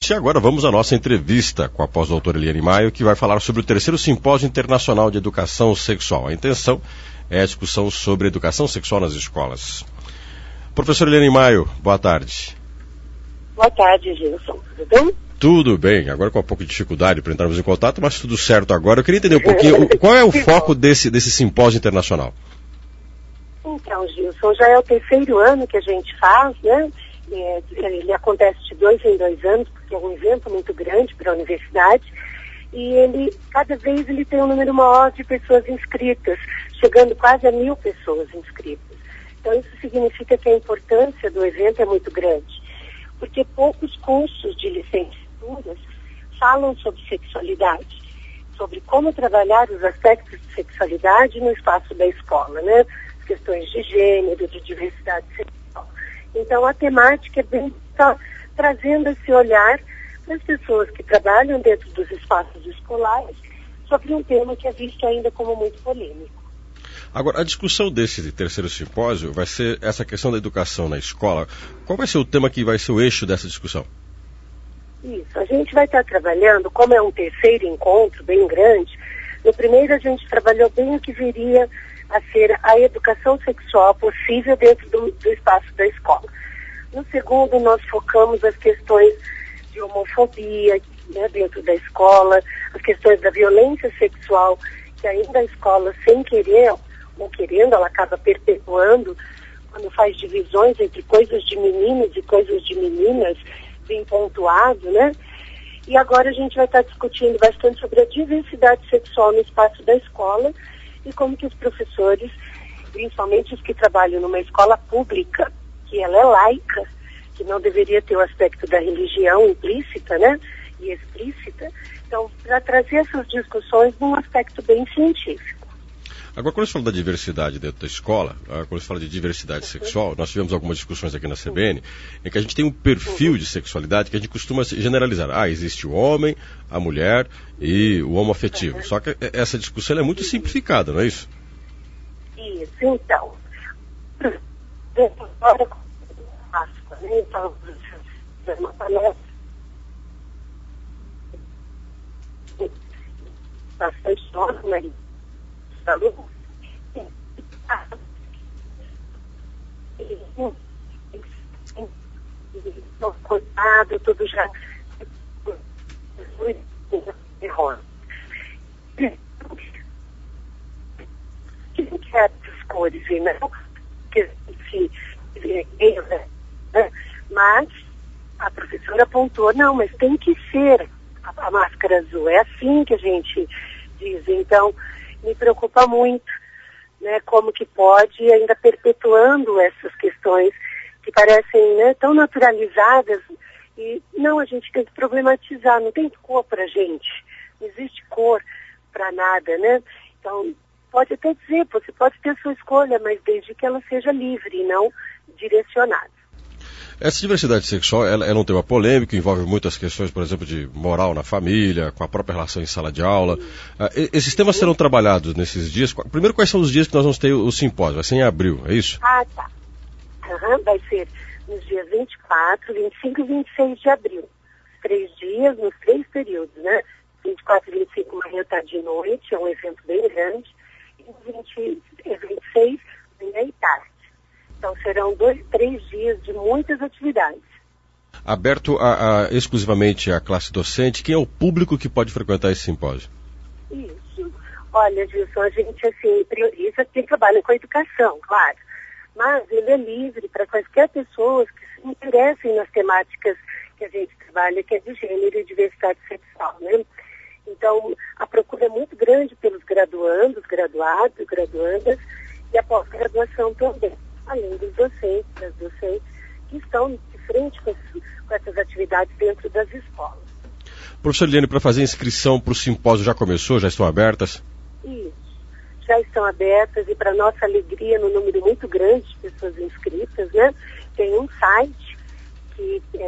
E agora vamos à nossa entrevista com a pós-doutora Eliane Maio, que vai falar sobre o terceiro Simpósio Internacional de Educação Sexual. A intenção é a discussão sobre educação sexual nas escolas. Professora Eliane Maio, boa tarde. Boa tarde, Gilson. Tudo bem? Tudo bem. Agora com um pouco de dificuldade para entrarmos em contato, mas tudo certo agora. Eu queria entender um pouquinho qual é o foco desse simpósio internacional. Então, Gilson, já é o terceiro ano que a gente faz, né? Ele acontece de 2 em 2 anos, porque é um evento muito grande para a universidade, e cada vez ele tem um número maior de pessoas inscritas, chegando quase a 1.000 pessoas inscritas. Então isso significa que a importância do evento é muito grande, porque poucos cursos de licenciaturas falam sobre sexualidade, sobre como trabalhar os aspectos de sexualidade no espaço da escola, né? As questões de gênero, de diversidade sexual. Então, a temática é bem trazendo esse olhar para as pessoas que trabalham dentro dos espaços escolares sobre um tema que é visto ainda como muito polêmico. Agora, a discussão desse terceiro simpósio vai ser essa questão da educação na escola. Qual vai ser o tema que vai ser o eixo dessa discussão? Isso, a gente vai estar trabalhando, como é um terceiro encontro bem grande, no primeiro a gente trabalhou bem o que viria a ser a educação sexual possível dentro do espaço da escola. No segundo, nós focamos as questões de homofobia, né, dentro da escola, as questões da violência sexual, que ainda a escola, sem querer ou querendo, ela acaba perpetuando, quando faz divisões entre coisas de meninos e coisas de meninas, bem pontuado, né? E agora a gente vai estar discutindo bastante sobre a diversidade sexual no espaço da escola, e como que os professores, principalmente os que trabalham numa escola pública, que ela é laica, que não deveria ter o aspecto da religião implícita, né, e explícita, então, para trazer essas discussões num aspecto bem científico. Agora, quando você fala da diversidade dentro da escola, quando você fala de diversidade sexual, nós tivemos algumas discussões aqui na CBN, em que a gente tem um perfil de sexualidade que a gente costuma generalizar. Existe o homem, a mulher e o homoafetivo. Só que essa discussão é muito simplificada, não é isso? Isso, então. Agora, Páscoa, né? Então, uma palestra bastante nova, mas cortado, tudo já errado. Que quer essas cores, não? Que se né? Mas a professora apontou, não, mas tem que ser a máscara azul, é assim que a gente diz. Então, me preocupa muito, né, como que pode, ainda perpetuando essas questões que parecem, né, tão naturalizadas, e não, a gente tem que problematizar, não tem cor pra gente, não existe cor para nada, né? Então, pode até dizer, você pode ter sua escolha, mas desde que ela seja livre e não direcionada. Essa diversidade sexual é um tema polêmico, envolve muitas questões, por exemplo, de moral na família, com a própria relação em sala de aula. Esses temas serão trabalhados nesses dias. Primeiro, quais são os dias que nós vamos ter o simpósio? Vai ser em abril, é isso? Tá. Vai ser nos dias 24, 25 e 26 de abril. 3 dias, nos 3 períodos, né? 24 e 25, manhã, tarde e noite, é um evento bem grande. E 26, manhã e tarde. Então serão 3 dias de muitas atividades. Aberto exclusivamente à classe docente, quem é o público que pode frequentar esse simpósio? Isso. Olha, Gilson, a gente assim, prioriza quem trabalha com a educação, claro. Mas ele é livre para quaisquer pessoas que se interessem nas temáticas que a gente trabalha, que é de gênero e diversidade sexual, né? Então, a procura é muito grande pelos graduandos, graduados, graduandas, e a pós-graduação também, além dos docentes, das docentes, que estão de frente com essas atividades dentro das escolas. Professor Eliane, para fazer inscrição para o simpósio já começou? Já estão abertas? Isso. Já estão abertas e, para nossa alegria, no número muito grande de pessoas inscritas, né, tem um site que é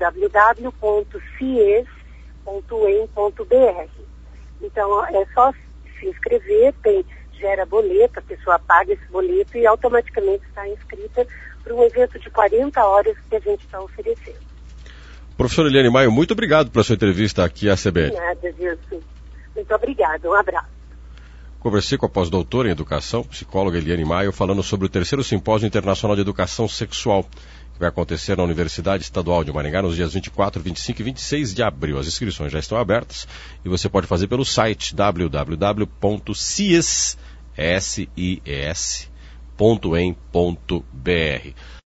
www.cies.em.br. Então, é só se inscrever, gera boleto, a pessoa paga esse boleto e automaticamente está inscrita para um evento de 40 horas que a gente está oferecendo. Professora Eliane Maio, muito obrigado pela sua entrevista aqui à CBN. Nada, Gilson. Muito obrigada. Um abraço. Conversei com a pós-doutora em Educação, psicóloga Eliane Maio, falando sobre o 3º Simpósio Internacional de Educação Sexual, que vai acontecer na Universidade Estadual de Maringá nos dias 24, 25 e 26 de abril. As inscrições já estão abertas e você pode fazer pelo site www.cies.em.br.